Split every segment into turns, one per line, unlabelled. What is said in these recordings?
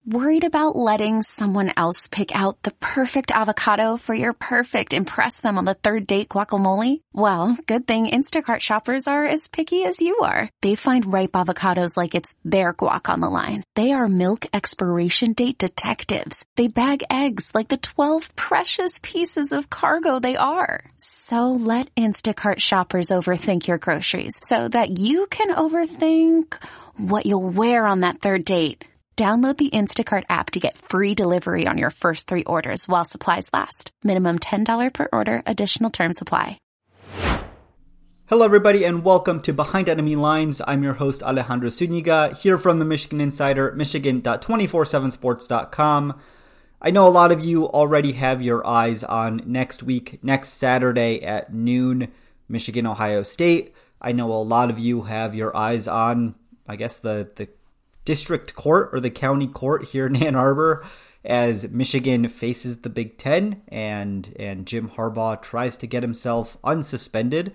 Worried about letting someone else pick out the perfect avocado for your perfect impress them on the third date guacamole? Well, good thing Instacart shoppers are as picky as you are. They find ripe avocados like it's their guac on the line. They are milk expiration date detectives. They bag eggs like the 12 precious pieces of cargo they are. So let Instacart shoppers overthink your groceries so that you can overthink what you'll wear on that third date. Download the Instacart app to get free delivery on your first 3 orders while supplies last. Minimum $10 per order. Additional terms apply.
Hello, everybody, and welcome to Behind Enemy Lines. I'm your host, Alejandro Zuniga, here from the Michigan Insider, michigan.247sports.com. I know a lot of you already have your eyes on next week, next Saturday at noon, Michigan-Ohio State. I know a lot of you have your eyes on, I guess, the district court or the county court here in Ann Arbor as Michigan faces the Big Ten and Jim Harbaugh tries to get himself unsuspended.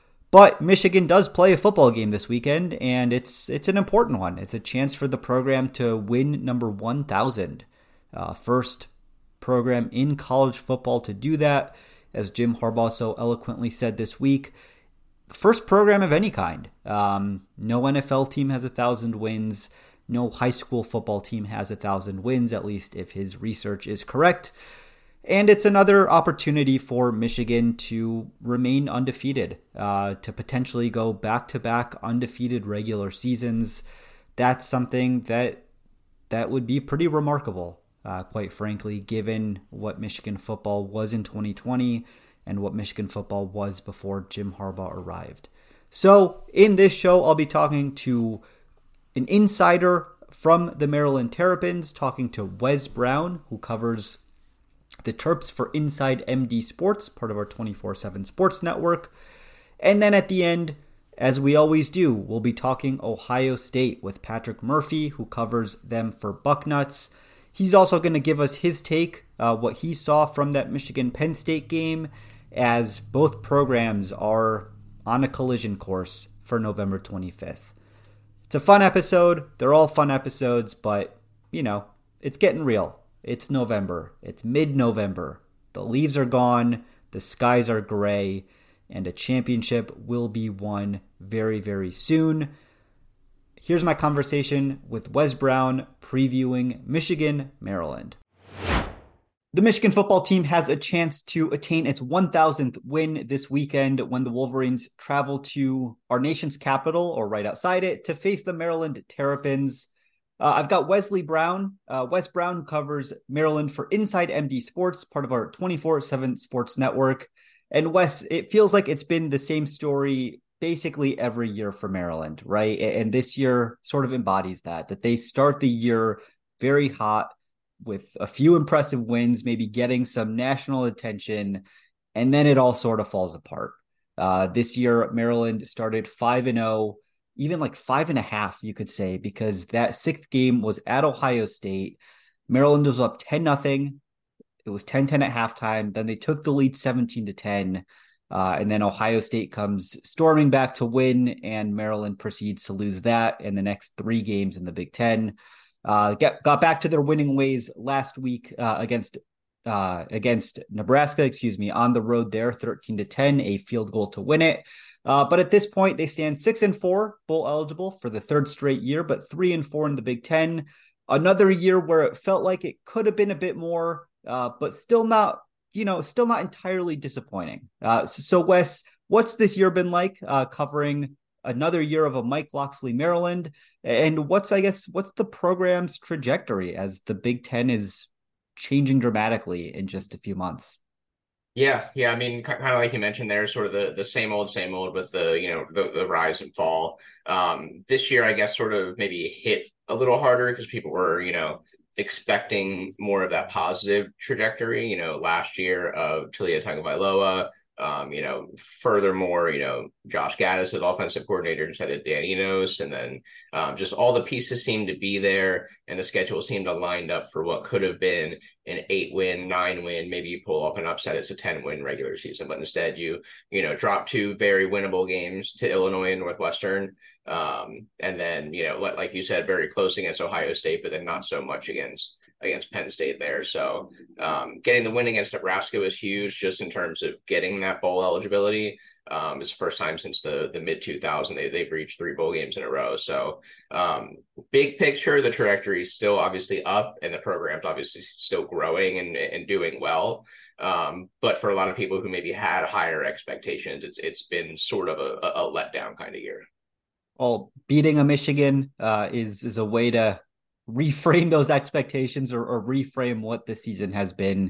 But Michigan does play a football game this weekend, and it's an important one. It's a chance for the program to win number 1,000. First program in college football to do that, as Jim Harbaugh so eloquently said this week. First program of any kind. No NFL team has 1,000 wins. No high school football team has 1,000 wins, at least if his research is correct. And it's another opportunity for Michigan to remain undefeated, to potentially go back-to-back undefeated regular seasons. That's something that would be pretty remarkable, quite frankly, given what Michigan football was in 2020 and what Michigan football was before Jim Harbaugh arrived. So in this show, I'll be talking to an insider from the Maryland Terrapins, talking to Wes Brown, who covers the Terps for Inside MD Sports, part of our 24/7 Sports Network. And then at the end, as we always do, we'll be talking Ohio State with Patrick Murphy, who covers them for Bucknuts. He's also going to give us his take, what he saw from that Michigan-Penn State game, as both programs are on a collision course for November 25th. It's a fun episode. They're all fun episodes, but, it's getting real. It's November. It's mid-November. The leaves are gone. The skies are gray. And a championship will be won very, very soon. Here's my conversation with Wes Brown previewing Michigan, Maryland. The Michigan football team has a chance to attain its 1,000th win this weekend when the Wolverines travel to our nation's capital, or right outside it, to face the Maryland Terrapins. I've got Wesley Brown. Wes Brown covers Maryland for Inside MD Sports, part of our 24/7 Sports Network. And Wes, it feels like it's been the same story basically every year for Maryland, right? And this year sort of embodies that they start the year very hot, with a few impressive wins, maybe getting some national attention, and then it all sort of falls apart. This year, Maryland started 5-0, even like 5.5, you could say, because that 6th game was at Ohio State. Maryland was up 10-0. It was 10-10 at halftime. Then they took the lead 17-10. And then Ohio State comes storming back to win, and Maryland proceeds to lose that in the next 3 games in the Big Ten. Got back to their winning ways last week against Nebraska, on the road there, 13-10, a field goal to win it. But at this point, they stand 6-4, bowl eligible for the 3rd straight year, but 3-4 in the Big Ten. Another year where it felt like it could have been a bit more, but still not entirely disappointing. So Wes, what's this year been like covering another year of a Mike Locksley Maryland? And what's the program's trajectory as the Big Ten is changing dramatically in just a few months?
Yeah. I mean, kind of like you mentioned there, sort of the same old with the rise and fall. This year, I guess, sort of maybe hit a little harder because people were, expecting more of that positive trajectory. Last year of Taulia Tagovailoa, Furthermore, Josh Gaddis is offensive coordinator instead of Dan Enos, and then just all the pieces seem to be there, and the schedule seemed to lined up for what could have been an 8-win, 9-win, maybe you pull off an upset, it's a 10-win regular season, but instead you drop two very winnable games to Illinois and Northwestern. And then, like you said, very close against Ohio State, but then not so much against Penn State there. So getting the win against Nebraska was huge just in terms of getting that bowl eligibility. It's the first time since the mid 2000s they've reached 3 bowl games in a row. So big picture, the trajectory is still obviously up and the program's obviously still growing and doing well. But for a lot of people who maybe had higher expectations, it's been sort of a letdown kind of year.
Well, beating a Michigan is a way to reframe those expectations or reframe what the season has been.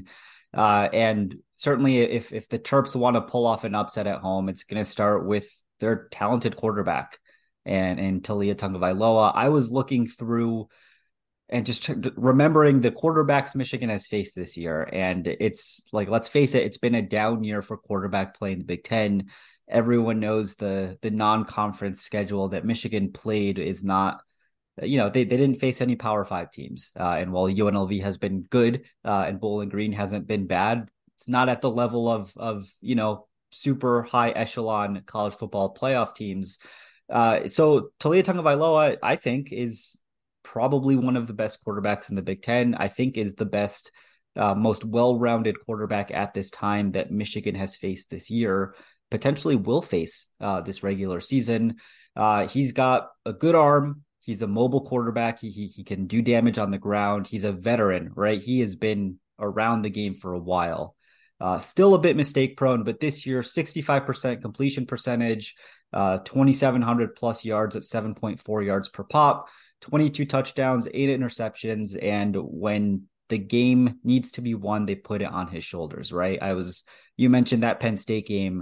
And certainly if the Terps want to pull off an upset at home, it's going to start with their talented quarterback and Taulia Tagovailoa. I was looking through and just remembering the quarterbacks Michigan has faced this year. And it's like, let's face it, it's been a down year for quarterback play in the Big Ten. Everyone knows the non-conference schedule that Michigan played is not, they didn't face any Power 5 teams. And while UNLV has been good and Bowling Green hasn't been bad, it's not at the level of super high echelon college football playoff teams. So Taulia Tagovailoa, I think, is probably one of the best quarterbacks in the Big Ten. I think is the best, most well-rounded quarterback at this time that Michigan has faced this year, potentially will face this regular season. He's got a good arm. He's a mobile quarterback. He can do damage on the ground. He's a veteran, right? He has been around the game for a while. Still a bit mistake prone, but this year, 65% completion percentage, 2,700 plus yards at 7.4 yards per pop, 22 touchdowns, 8 interceptions. And when the game needs to be won, they put it on his shoulders, right? You mentioned that Penn State game.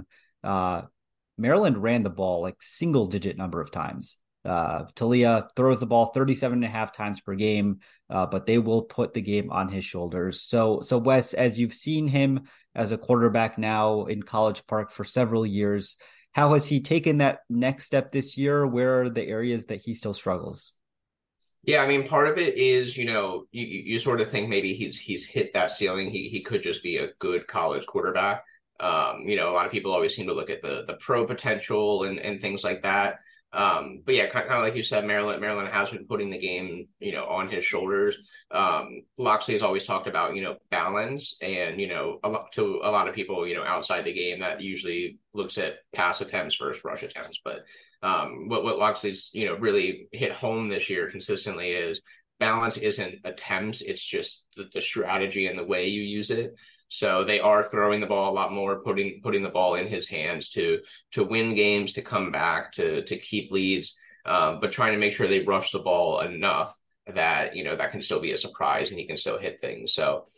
Maryland ran the ball like single digit number of times. Taulia throws the ball 37.5 times per game, but they will put the game on his shoulders. So Wes, as you've seen him as a quarterback now in College Park for several years, how has he taken that next step this year? Where are the areas that he still struggles?
Yeah, I mean, part of it is, you sort of think maybe he's hit that ceiling. He could just be a good college quarterback. A lot of people always seem to look at the pro potential and things like that. But yeah, kind of like you said, Maryland has been putting the game, on his shoulders. Locksley has always talked about, balance and, to a lot of people, outside the game that usually looks at pass attempts versus rush attempts. But what Locksley's, really hit home this year consistently is balance isn't attempts. It's just the strategy and the way you use it. So they are throwing the ball a lot more, putting the ball in his hands to win games, to come back, to keep leads, but trying to make sure they rush the ball enough that, that can still be a surprise and he can still hit things. So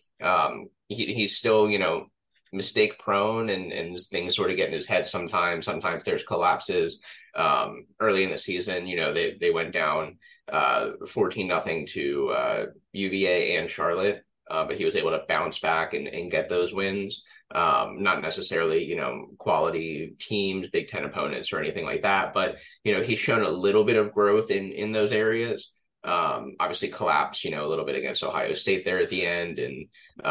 he's still, mistake prone and things sort of get in his head sometimes. Sometimes there's collapses. Early in the season, they went down 14-0 to UVA and Charlotte. But he was able to bounce back and get those wins. Not necessarily, quality teams, Big Ten opponents or anything like that. But, he's shown a little bit of growth in those areas. Obviously collapsed, a little bit against Ohio State there at the end. And,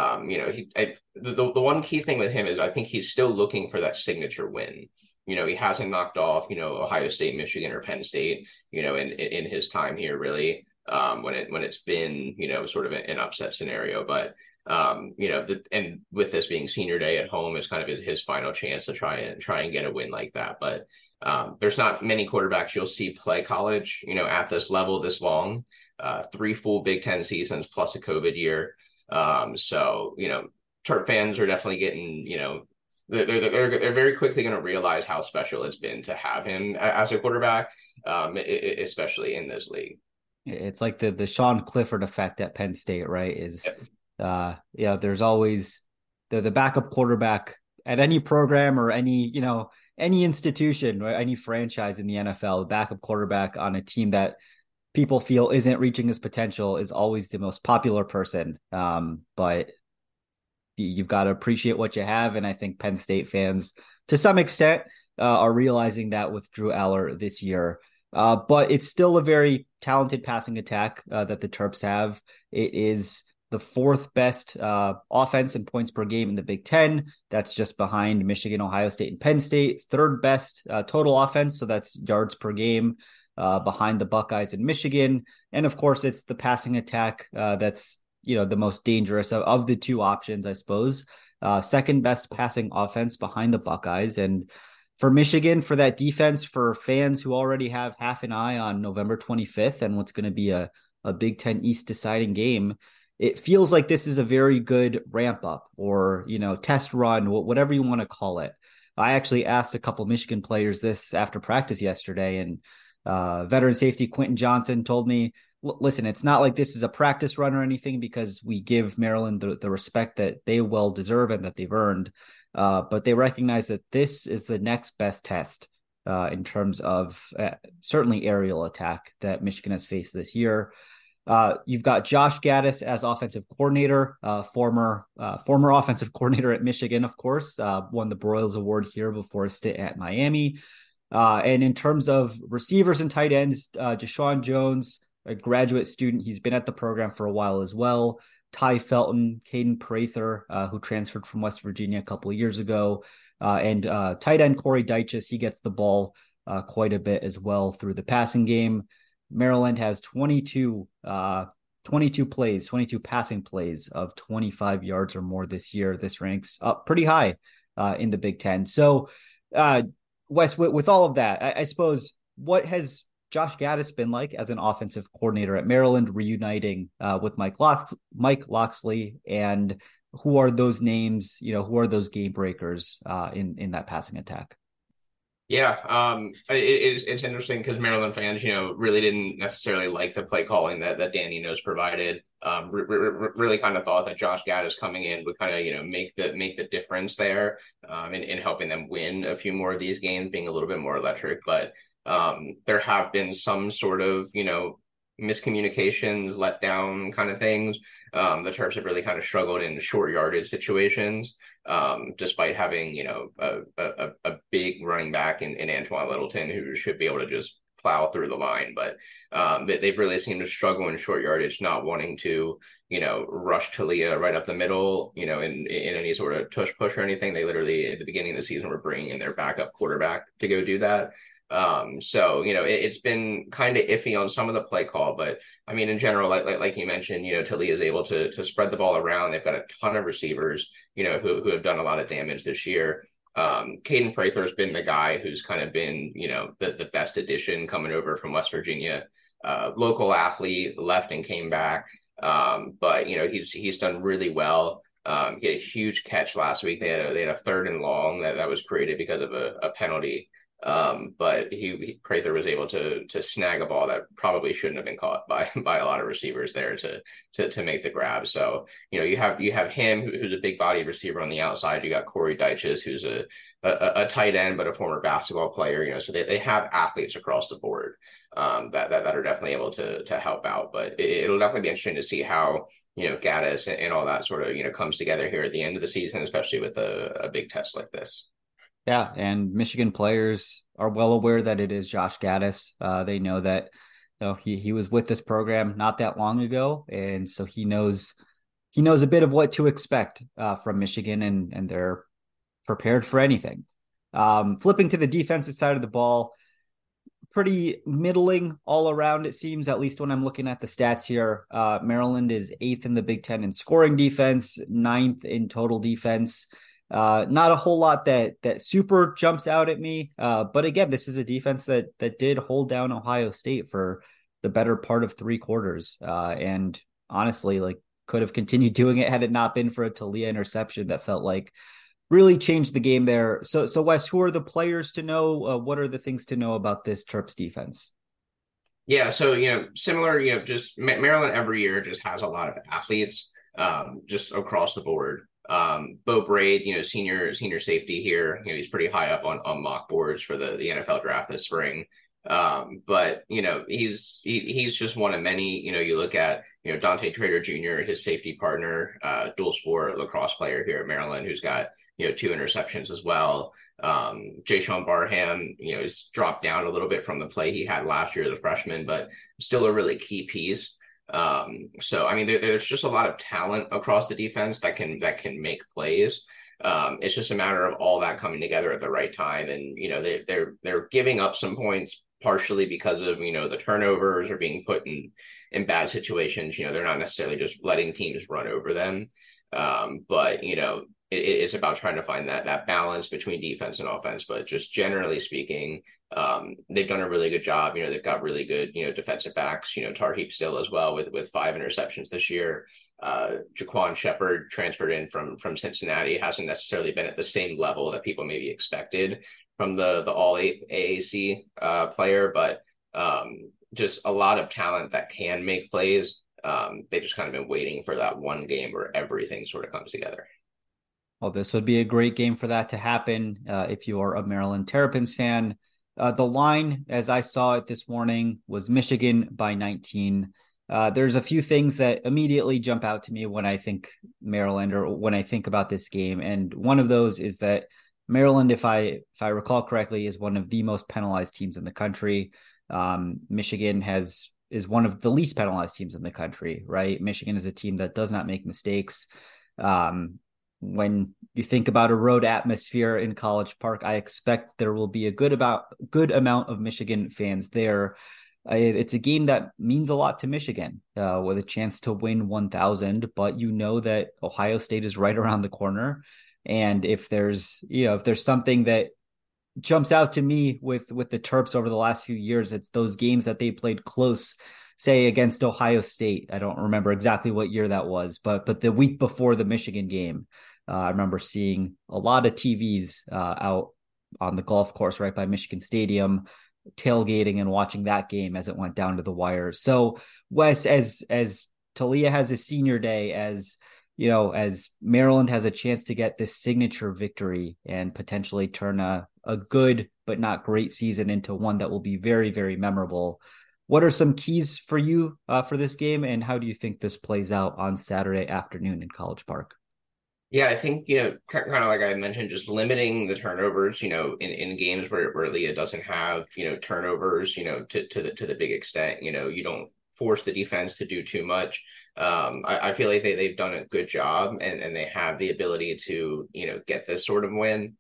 the one key thing with him is I think he's still looking for that signature win. He hasn't knocked off, Ohio State, Michigan, or Penn State, in his time here, really. When it's been, sort of an upset scenario, but, and with this being senior day at home is kind of his final chance to try and get a win like that. But, there's not many quarterbacks you'll see play college, at this level, this long, 3 full Big Ten seasons plus a COVID year. So, Terp fans are definitely getting, they're very quickly going to realize how special it's been to have him as a quarterback, especially in this league.
It's like the Sean Clifford effect at Penn State, right? There's always the backup quarterback at any program or any institution, right? Any franchise in the NFL, the backup quarterback on a team that people feel isn't reaching his potential is always the most popular person. But you've got to appreciate what you have. And I think Penn State fans, to some extent, are realizing that with Drew Aller this year. But it's still a very talented passing attack that the Terps have. It is the fourth best offense in points per game in the Big Ten. That's just behind Michigan, Ohio State, and Penn State. Third best total offense, so that's yards per game, behind the Buckeyes and Michigan. And of course, it's the passing attack that's the most dangerous of the two options, I suppose. Second best passing offense behind the Buckeyes. And for Michigan, for that defense, for fans who already have half an eye on November 25th and what's going to be a Big Ten East deciding game, it feels like this is a very good ramp up or, test run, whatever you want to call it. I actually asked a couple Michigan players this after practice yesterday, and veteran safety Quentin Johnson told me, listen, it's not like this is a practice run or anything, because we give Maryland the respect that they well deserve and that they've earned. But they recognize that this is the next best test in terms of certainly aerial attack that Michigan has faced this year. You've got Josh Gattis as offensive coordinator, former offensive coordinator at Michigan, of course, won the Broyles Award here before a stint at Miami. And in terms of receivers and tight ends, Deshaun Jones, a graduate student, he's been at the program for a while as well. Ty Felton, Caden Prather, who transferred from West Virginia a couple of years ago, and tight end Corey Dyches, he gets the ball quite a bit as well through the passing game. Maryland has 22 passing plays of 25 yards or more this year. This ranks up pretty high in the Big Ten. So, Wes, with all of that, I suppose, what has Josh Gattis been like as an offensive coordinator at Maryland, reuniting with Mike Locksley, and who are those names, who are those game breakers in that passing attack?
Yeah, it's interesting because Maryland fans, really didn't necessarily like the play calling that Dan Enos provided. Really kind of thought that Josh Gattis coming in would kind of, make the difference there in helping them win a few more of these games, being a little bit more electric. But there have been some sort of, miscommunications, letdown kind of things. The Terps have really kind of struggled in short yardage situations, despite having, a big running back in Antoine Littleton, who should be able to just plow through the line. But they've really seemed to struggle in short yardage, not wanting to, rush Taulia right up the middle, in any sort of tush push or anything. They literally, at the beginning of the season, were bringing in their backup quarterback to go do that. So, it's been kind of iffy on some of the play call, but I mean, in general, like you mentioned, Taulia is able to spread the ball around. They've got a ton of receivers, who have done a lot of damage this year. Caden Prather has been the guy who's kind of been, the best addition coming over from West Virginia, local athlete, left and came back. But he's done really well. He had a huge catch last week. They had a third and long that was created because of a penalty. But Prather was able to snag a ball that probably shouldn't have been caught by a lot of receivers there to make the grab. So, you have him who's a big bodied receiver on the outside. You got Corey Dyches, who's a tight end, but a former basketball player, so they have athletes across the board, that are definitely able to help out. But it'll definitely be interesting to see how, Gattis and all that sort of, comes together here at the end of the season, especially with a big test like this.
Yeah, and Michigan players are well aware that it is Josh Gattis. They know that he was with this program not that long ago, and so he knows a bit of what to expect from Michigan, and they're prepared for anything. Flipping to the defensive side of the ball, pretty middling all around, it seems, at least when I'm looking at the stats here. Maryland is 8th in the Big Ten in scoring defense, 9th in total defense. Not a whole lot that super jumps out at me. But again, this is a defense that did hold down Ohio State for the better part of 3 quarters. And honestly, could have continued doing it had it not been for a Taulia interception that felt like really changed the game there. So Wes, who are the players to know? What are the things to know about this Terps defense?
Yeah, so, similar, just Maryland every year just has a lot of athletes, just across the board. Beau Braid, senior safety here, he's pretty high up on mock boards for the NFL draft this spring. But he's just one of many. You look at Dante Trader Jr., his safety partner, dual sport lacrosse player here at Maryland, who's got 2 interceptions as well. Jay Sean Barham, has dropped down a little bit from the play he had last year as a freshman, but still a really key piece. So I mean, there's just a lot of talent across the defense that can make plays. It's just a matter of all that coming together at the right time, and they're giving up some points partially because of the turnovers or being put in bad situations. They're not necessarily just letting teams run over them, but it's about trying to find that balance between defense and offense. But just generally speaking, they've done a really good job. They've got really good defensive backs. Tarheep Still as well with 5 interceptions this year. Jaquan Shepard transferred in from Cincinnati, hasn't necessarily been at the same level that people maybe expected from the all AAC player, but just a lot of talent that can make plays. They've just kind of been waiting for that one game where everything sort of comes together.
Well, this would be a great game for that to happen if you are a Maryland Terrapins fan. The line, as I saw it this morning, was Michigan by 19. There's a few things that immediately jump out to me when I think Maryland or when I think about this game. And one of those is that Maryland, if I recall correctly, is one of the most penalized teams in the country. Michigan is one of the least penalized teams in the country, right? Michigan is a team that does not make mistakes. When you think about a road atmosphere in College Park, I expect there will be a good amount of Michigan fans there. It's a game that means a lot to Michigan with a chance to win 1,000, but that Ohio State is right around the corner. And if there's something that jumps out to me with the Terps over the last few years, it's those games that they played close, say against Ohio State. I don't remember exactly what year that was, but the week before the Michigan game, I remember seeing a lot of TVs out on the golf course right by Michigan Stadium, tailgating and watching that game as it went down to the wire. So Wes, as Taulia has a senior day, as Maryland has a chance to get this signature victory and potentially turn a good but not great season into one that will be very, very memorable. What are some keys for you for this game, and how do you think this plays out on Saturday afternoon in College Park?
Yeah, I think, kind of like I mentioned, just limiting the turnovers, in games where Leah doesn't have, turnovers, to the big extent, you don't force the defense to do too much. I feel like they've done a good job and they have the ability to, get this sort of win.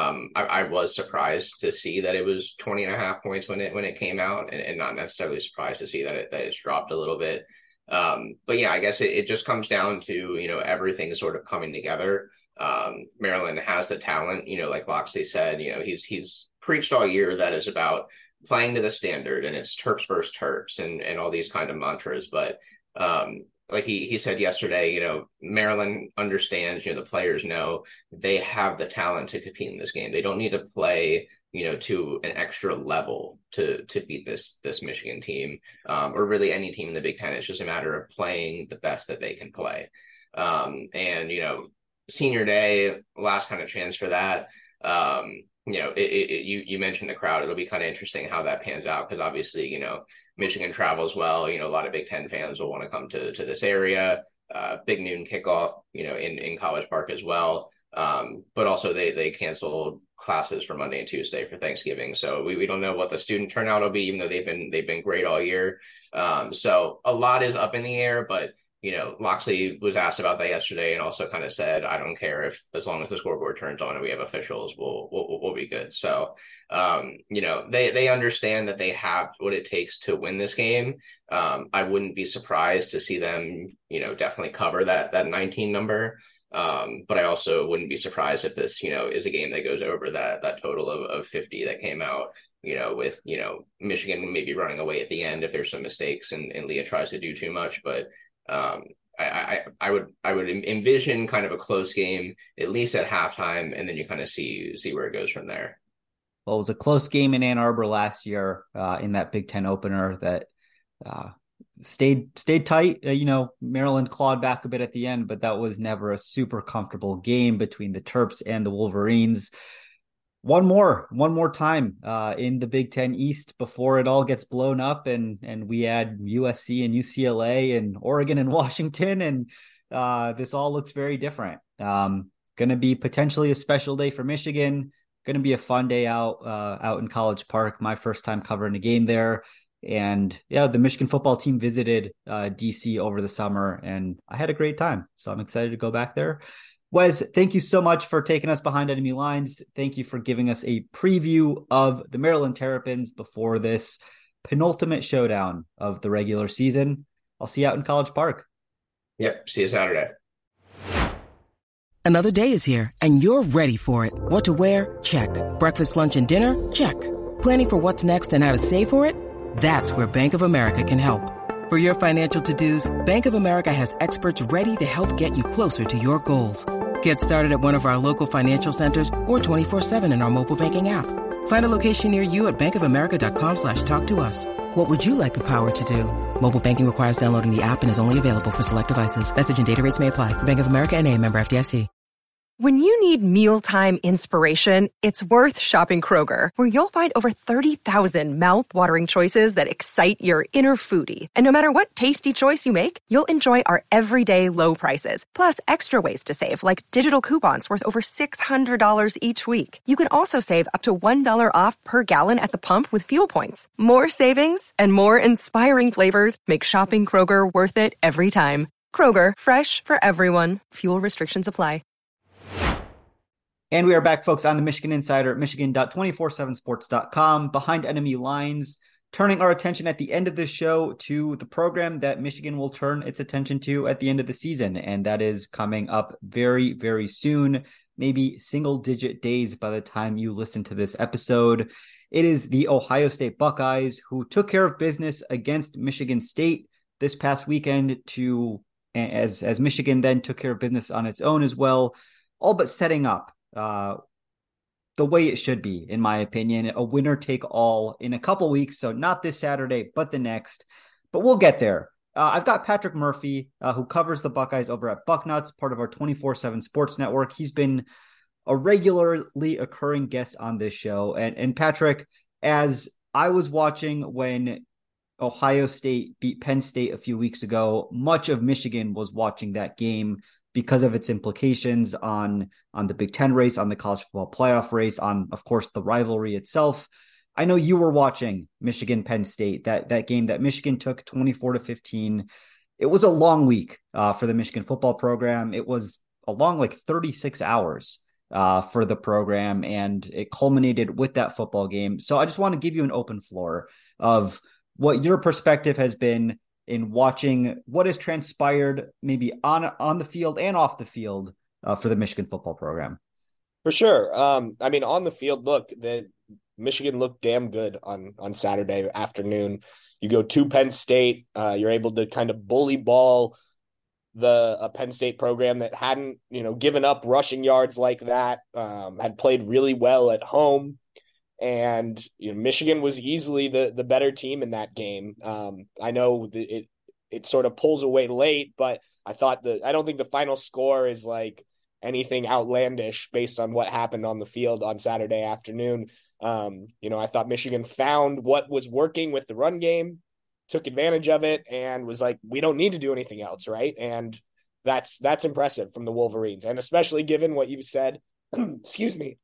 I was surprised to see that it was 20.5 points when it came out, and not necessarily surprised to see that it's dropped a little bit. But yeah, I guess it just comes down to, everything sort of coming together. Maryland has the talent, like Locksley said, he's preached all year that is about playing to the standard, and it's Terps versus Terps and all these kind of mantras. But, like he said yesterday, Maryland understands, the players know they have the talent to compete in this game. They don't need to play, to an extra level to beat this Michigan team, or really any team in the Big Ten. It's just a matter of playing the best that they can play. And senior day, last kind of chance for that. You mentioned the crowd. It'll be kind of interesting how that pans out, because obviously, Michigan travels well. A lot of Big Ten fans will want to come to this area. Big noon kickoff, in College Park as well. But also they canceled classes for Monday and Tuesday for Thanksgiving, so we don't know what the student turnout will be, even though they've been great all year. So a lot is up in the air, but Locksley was asked about that yesterday and also kind of said, I don't care as long as the scoreboard turns on and we have officials, we'll be good. So they understand that they have what it takes to win this game. I wouldn't be surprised to see them definitely cover that 19 number. But I also wouldn't be surprised if this, is a game that goes over that total of 50 that came out, with, Michigan maybe running away at the end if there's some mistakes and Leah tries to do too much. But I would envision kind of a close game, at least at halftime, and then you kind of see where it goes from there.
Well, it was a close game in Ann Arbor last year in that Big Ten opener that stayed tight. Maryland clawed back a bit at the end, but that was never a super comfortable game between the Terps and the Wolverines. one more time in the Big Ten East before it all gets blown up and we add USC and UCLA and Oregon and Washington, and this all looks very different. Going to be potentially a special day for Michigan. Going to be a fun day out in College Park. My first time covering a game there. And yeah, the Michigan football team visited DC over the summer, and I had a great time. So I'm excited to go back there. Wes, thank you so much for taking us behind enemy lines. Thank you for giving us a preview of the Maryland Terrapins before this penultimate showdown of the regular season. I'll see you out in College Park.
Yep. See you Saturday.
Another day is here, and you're ready for it. What to wear? Check. Breakfast, lunch, and dinner? Check. Planning for what's next and how to save for it? That's where Bank of America can help. For your financial to-dos, Bank of America has experts ready to help get you closer to your goals. Get started at one of our local financial centers or 24/7 in our mobile banking app. Find a location near you at bankofamerica.com/talktous. What would you like the power to do? Mobile banking requires downloading the app and is only available for select devices. Message and data rates may apply. Bank of America N.A., member FDIC.
When you need mealtime inspiration, it's worth shopping Kroger, where you'll find over 30,000 mouth-watering choices that excite your inner foodie. And no matter what tasty choice you make, you'll enjoy our everyday low prices, plus extra ways to save, like digital coupons worth over $600 each week. You can also save up to $1 off per gallon at the pump with fuel points. More savings and more inspiring flavors make shopping Kroger worth it every time. Kroger, fresh for everyone. Fuel restrictions apply.
And we are back, folks, on the Michigan Insider at michigan.247sports.com, behind enemy lines, turning our attention at the end of this show to the program that Michigan will turn its attention to at the end of the season. And that is coming up very, very soon, maybe single-digit days by the time you listen to this episode. It is the Ohio State Buckeyes, who took care of business against Michigan State this past weekend, as Michigan then took care of business on its own as well, all but setting up the way it should be, in my opinion, a winner take all in a couple weeks. So not this Saturday, but the next, but we'll get there. I've got Patrick Murphy, who covers the Buckeyes over at Bucknuts, part of our 24/7 Sports Network. He's been a regularly occurring guest on this show. And Patrick, as I was watching when Ohio State beat Penn State a few weeks ago, much of Michigan was watching that game because of its implications on the Big Ten race, on the college football playoff race, on, of course, the rivalry itself. I know you were watching Michigan-Penn State, that game that Michigan took 24-15. It was a long week for the Michigan football program. It was a long, 36 hours for the program, and it culminated with that football game. So I just want to give you an open floor of what your perspective has been in watching what has transpired maybe on the field and off the field for the Michigan football program.
For sure. On the field, look, Michigan looked damn good on Saturday afternoon. You go to Penn State, you're able to kind of bully ball a Penn State program that hadn't, given up rushing yards like that, had played really well at home. And Michigan was easily the better team in that game. I know it sort of pulls away late, but I don't think the final score is like anything outlandish based on what happened on the field on Saturday afternoon. I thought Michigan found what was working with the run game, took advantage of it, and was like, we don't need to do anything else, right? And that's impressive from the Wolverines, and especially given what you've said. Excuse me,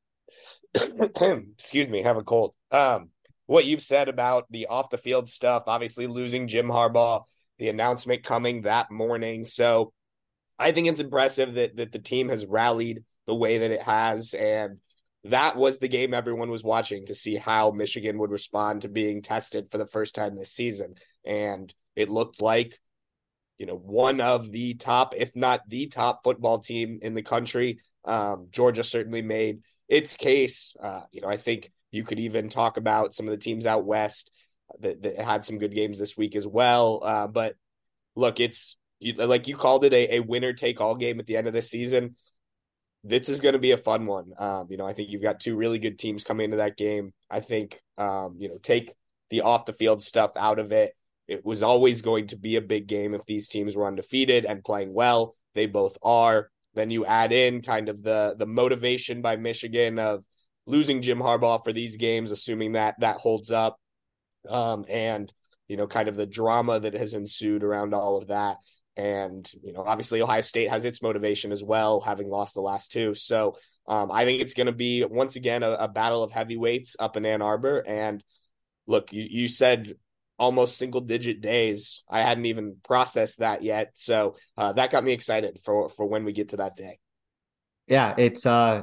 have a cold. What you've said about the off the field stuff, obviously losing Jim Harbaugh, the announcement coming that morning. So I think it's impressive that the team has rallied the way that it has. And that was the game everyone was watching to see how Michigan would respond to being tested for the first time this season. And it looked like, one of the top, if not the top football team in the country. Georgia certainly made its case. I think you could even talk about some of the teams out west that had some good games this week as well. But look, it's like you called it a winner take all game at the end of this season. This is going to be a fun one. I think you've got two really good teams coming into that game. I think, take the off the field stuff out of it. It was always going to be a big game if these teams were undefeated and playing well. They both are. Then you add in kind of the motivation by Michigan of, losing Jim Harbaugh for these games, assuming that holds up, and kind of the drama that has ensued around all of that. And, obviously Ohio State has its motivation as well, having lost the last two. So I think it's going to be, once again, a battle of heavyweights up in Ann Arbor. And look, you said almost single-digit days. I hadn't even processed that yet. So that got me excited for when we get to that day.
Yeah, it's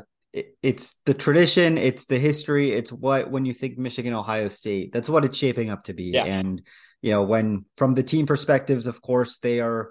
the tradition, it's the history, it's when you think Michigan, Ohio State, that's what it's shaping up to be.
Yeah.
And, when from the team perspectives, of course, they are,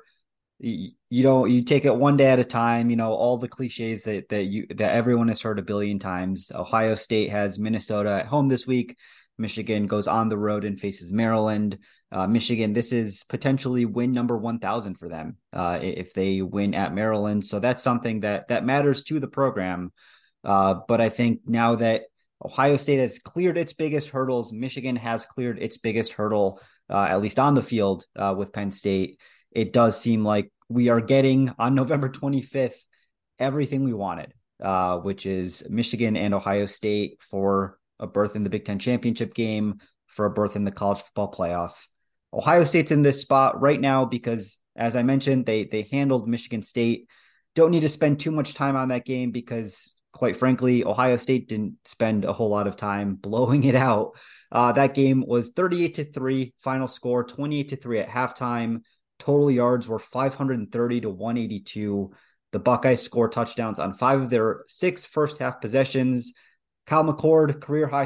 you take it one day at a time, all the cliches that everyone has heard a billion times. Ohio State has Minnesota at home this week. Michigan goes on the road and faces Maryland. Michigan, this is potentially win number 1,000 for them if they win at Maryland. So that's something that matters to the program. But I think now that Ohio State has cleared its biggest hurdles, Michigan has cleared its biggest hurdle, at least on the field with Penn State. It does seem like we are getting on November 25th everything we wanted, which is Michigan and Ohio State for a berth in the Big Ten championship game, for a berth in the college football playoff. Ohio State's in this spot right now because, as I mentioned, they handled Michigan State. Don't need to spend too much time on that game because, quite frankly, Ohio State didn't spend a whole lot of time blowing it out. That game was 38-3, final score 28-3 at halftime. Total yards were 530 to 182. The Buckeyes scored touchdowns on 5 of their 6 first half possessions. Kyle McCord, career high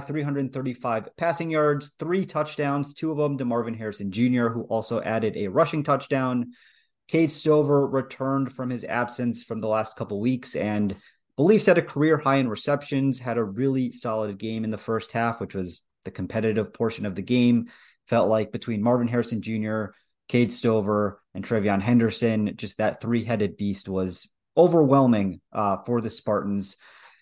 335 passing yards, 3 touchdowns, 2 of them to Marvin Harrison Jr., who also added a rushing touchdown. Cade Stover returned from his absence from the last couple weeks and believe set a career high in receptions, had a really solid game in the first half, which was the competitive portion of the game. Felt like between Marvin Harrison Jr., Cade Stover, and Trevion Henderson, just that 3-headed beast was overwhelming for the Spartans,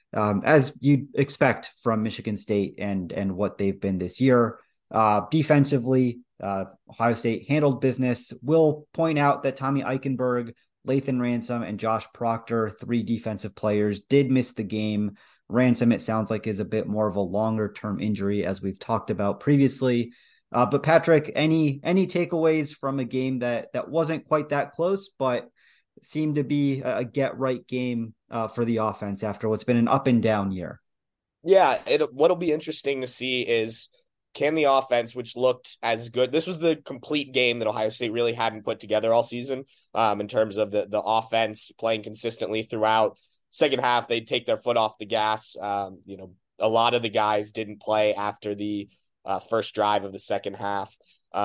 as you'd expect from Michigan State and what they've been this year. Defensively, Ohio State handled business. Will point out that Tommy Eichenberg, Lathan Ransom, and Josh Proctor, 3 defensive players, did miss the game. Ransom, it sounds like, is a bit more of a longer-term injury, as we've talked about previously. But Patrick, any takeaways from a game that wasn't quite that close, but seemed to be a get-right game for the offense after what's been an up-and-down year?
Yeah, what'll be interesting to see is, can the offense, which looked as good, this was the complete game that Ohio State really hadn't put together all season, in terms of the offense playing consistently throughout. Second half, they'd take their foot off the gas. A lot of the guys didn't play after the first drive of the second half.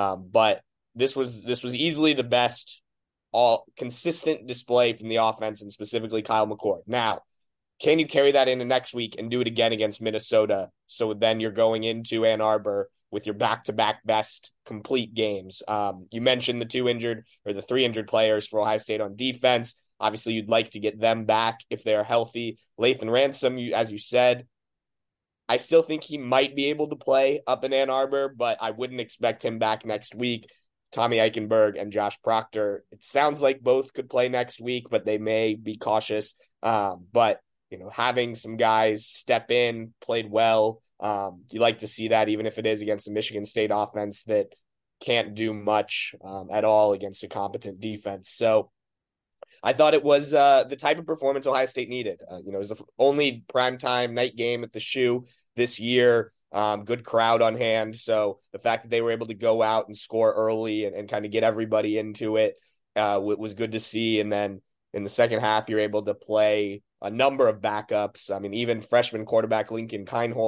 But this was easily the best all consistent display from the offense, and specifically Kyle McCord. Now, can you carry that into next week and do it again against Minnesota? So then you're going into Ann Arbor with your back-to-back best complete games. You mentioned the 3 injured players for Ohio State on defense. Obviously, you'd like to get them back if they're healthy. Lathan Ransom, as you said, I still think he might be able to play up in Ann Arbor, but I wouldn't expect him back next week. Tommy Eichenberg and Josh Proctor, it sounds like both could play next week, but they may be cautious. But having some guys step in, played well. You like to see that, even if it is against a Michigan State offense that can't do much at all against a competent defense. So I thought it was the type of performance Ohio State needed. It was the only primetime night game at the Shoe this year. Good crowd on hand. So the fact that they were able to go out and score early and kind of get everybody into it was good to see. And then in the second half, you're able to play a number of backups. I mean, even freshman quarterback Lincoln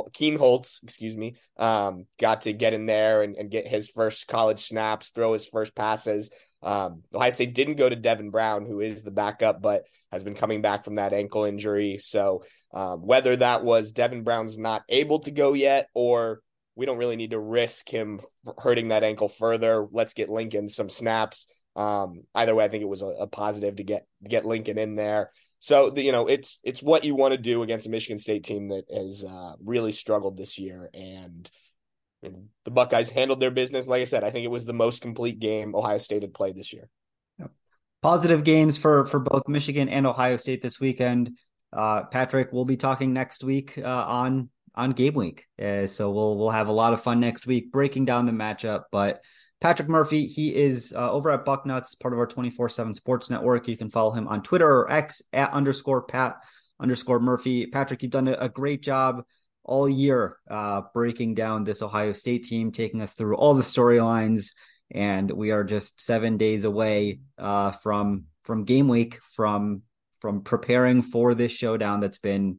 Kienholz, got to get in there and get his first college snaps, throw his first passes. Ohio State didn't go to Devin Brown, who is the backup, but has been coming back from that ankle injury. So whether that was Devin Brown's not able to go yet, or we don't really need to risk him hurting that ankle further, let's get Lincoln some snaps. Either way, I think it was a positive to get Lincoln in there. So it's what you want to do against a Michigan State team that has really struggled this year, and the Buckeyes handled their business. Like I said, I think it was the most complete game Ohio State had played this year.
Positive games for both Michigan and Ohio State this weekend. Patrick, we'll be talking next week on game week. So we'll have a lot of fun next week breaking down the matchup. But Patrick Murphy, he is over at Bucknuts, part of our 24/7 Sports Network. You can follow him on Twitter or X at _Pat_Murphy. Patrick, you've done a great job all year breaking down this Ohio State team, taking us through all the storylines. And we are just 7 days away from game week, from preparing for this showdown that's been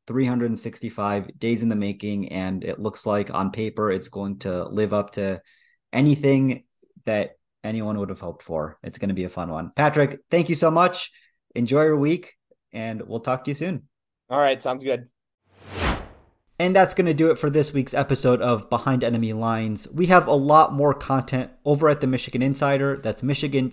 365 days in the making. And it looks like on paper, it's going to live up to anything that anyone would have hoped for. It's going to be a fun one. Patrick, thank you so much. Enjoy your week, and we'll talk to you soon.
All right, sounds good.
And that's going to do it for this week's episode of Behind Enemy Lines. We have a lot more content over at the Michigan Insider. That's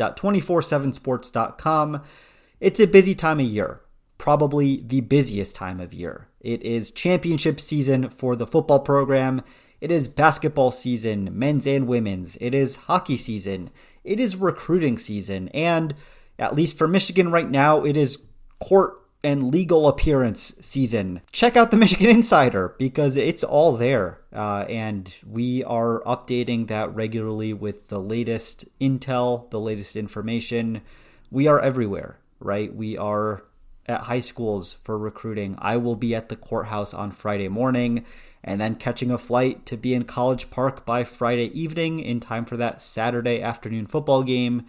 michigan.247sports.com. It's a busy time of year, probably the busiest time of year. It is championship season for the football program. It is basketball season, men's and women's. It is hockey season. It is recruiting season. And at least for Michigan right now, it is court and legal appearance season. Check out the Michigan Insider because it's all there. And we are updating that regularly with the latest intel, the latest information. We are everywhere, right? We are at high schools for recruiting. I will be at the courthouse on Friday morning, and then catching a flight to be in College Park by Friday evening in time for that Saturday afternoon football game.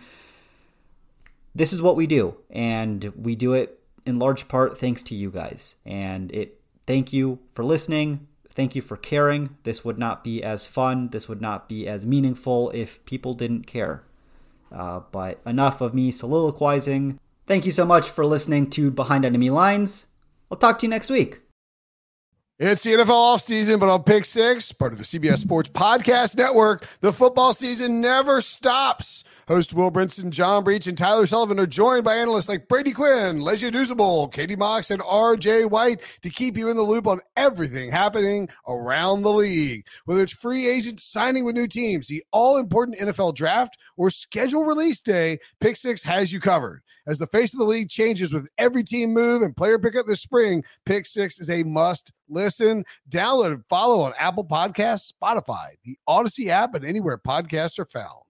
This is what we do, and we do it in large part thanks to you guys. And thank you for listening. Thank you for caring. This would not be as fun. This would not be as meaningful if people didn't care. But enough of me soliloquizing. Thank you so much for listening to Behind Enemy Lines. I'll talk to you next week.
It's the NFL offseason, but on Pick Six, part of the CBS Sports Podcast Network, the football season never stops. Host Will Brinson, John Breach, and Tyler Sullivan are joined by analysts like Brady Quinn, Lesia Dusable, Katie Mox, and R.J. White to keep you in the loop on everything happening around the league. Whether it's free agents signing with new teams, the all-important NFL draft, or schedule release day, Pick Six has you covered. As the face of the league changes with every team move and player pickup this spring, Pick Six is a must listen. Download and follow on Apple Podcasts, Spotify, the Odyssey app, and anywhere podcasts are found.